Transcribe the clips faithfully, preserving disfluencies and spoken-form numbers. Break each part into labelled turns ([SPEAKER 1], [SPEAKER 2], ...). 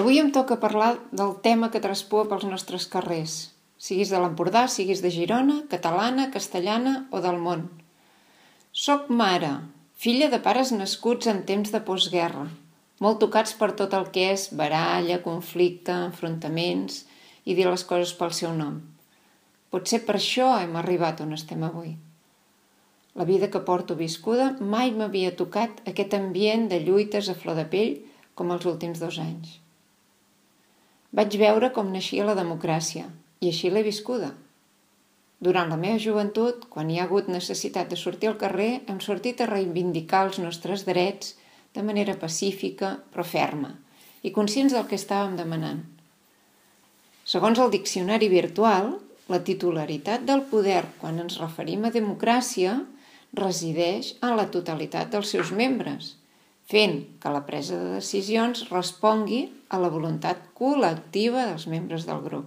[SPEAKER 1] Avui em toca parlar del tema que traspua pels nostres carrers, siguis de l'Empordà, siguis de Girona, catalana, castellana o del món. Soc mare, filla de pares nascuts en temps de postguerra, molt tocats per tot el que és baralla, conflicte, enfrontaments i dir les coses pel seu nom. Potser per això hem arribat on estem avui. La vida que porto viscuda mai m'havia tocat aquest ambient de lluites a flor de pell com els últims dos anys. Vaig veure com naixia la democràcia i així l'he viscuda. Durant la meva joventut, quan hi ha hagut necessitat de sortir al carrer, hem sortit a reivindicar els nostres drets de manera pacífica però ferma i conscients del que estàvem demanant. Segons el diccionari virtual, la titularitat del poder quan ens referim a democràcia resideix en la totalitat dels seus membres, fent que la presa de decisions respongui a la voluntat col·lectiva dels membres del grup.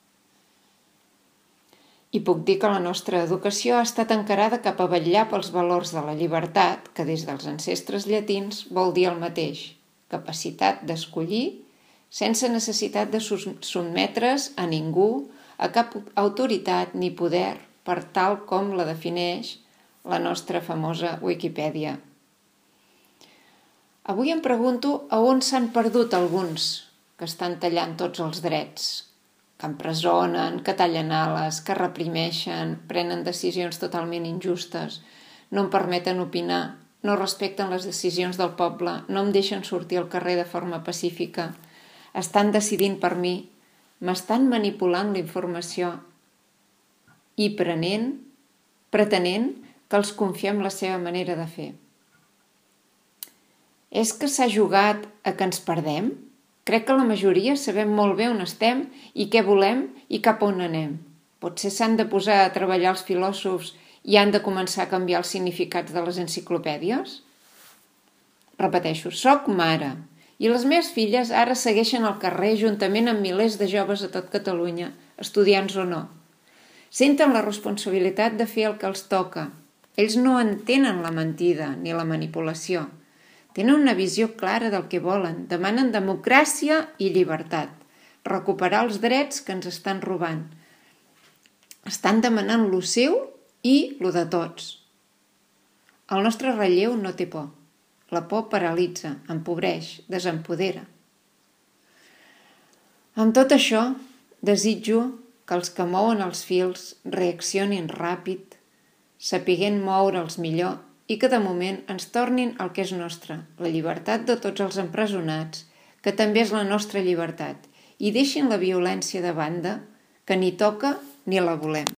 [SPEAKER 1] I puc dir que la nostra educació ha estat encarada cap a vetllar pels valors de la llibertat, que des dels ancestres llatins vol dir el mateix, capacitat d'escollir sense necessitat de sotmetre's a ningú, a cap autoritat ni poder, per tal com la defineix la nostra famosa Wikipedia. Avui em pregunto a on s'han perdut alguns que estan tallant tots els drets, que empresonen, que tallen ales, que reprimeixen, prenen decisions totalment injustes, no em permeten opinar, no respecten les decisions del poble, no em deixen sortir al carrer de forma pacífica, estan decidint per mi, m'estan manipulant la informació i prenent, pretenent que els confiem la seva manera de fer. És que s'ha jugat a que ens perdem? Crec que la majoria sabem molt bé on estem i què volem i cap on anem. Potser s'han de posar a treballar els filòsofs i han de començar a canviar els significats de les enciclopèdies? Repeteixo, soc mare i les meves filles ara segueixen al carrer juntament amb milers de joves a tot Catalunya, estudiants o no. Senten la responsabilitat de fer el que els toca. Ells no entenen la mentida ni la manipulació. Tenen una visió clara del que volen, demanen democràcia i llibertat, recuperar els drets que ens estan robant. Estan demanant lo seu i lo de tots. El nostre relleu no té por. La por paralitza, empobreix, desempodera. Amb tot això, desitjo que els que mouen els fils reaccionin ràpid, sapiguent moure'ls millor i que de moment ens tornin el que és nostre, la llibertat de tots els empresonats, que també és la nostra llibertat, i deixin la violència de banda, que ni toca ni la volem.